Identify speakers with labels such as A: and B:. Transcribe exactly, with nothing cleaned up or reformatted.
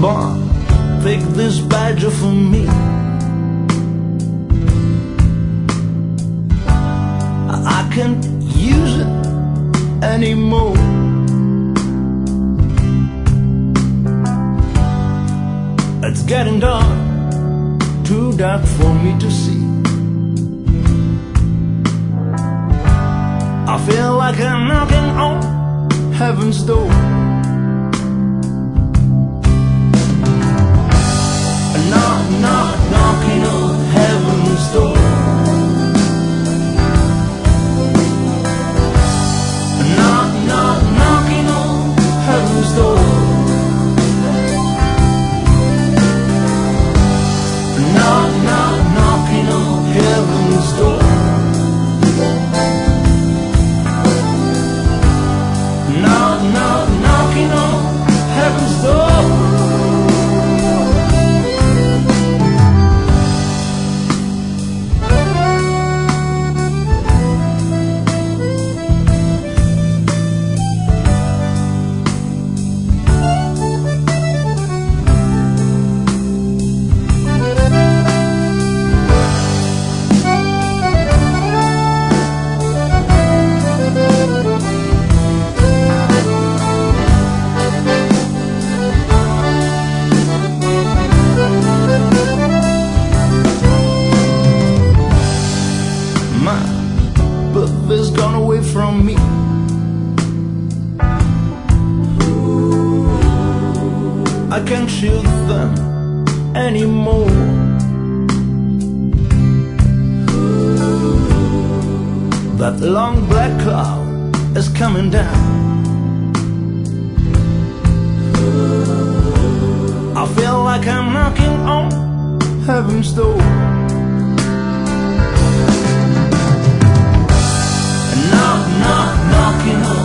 A: born, pick this badge for me. I can't use it anymore. It's getting dark, too dark for me to see. I feel like I'm knocking on heaven's door. Knock, knock, knocking on heaven's door. Knock, knock, knocking on heaven's door. Knock, knock, knocking on heaven's door. Knock, knock, knocking on heaven's door. Birthday's gone away from me. I can't shoot them anymore. That long black cloud is coming down. I feel like I'm knocking on heaven's door. Knock, knock, knocking on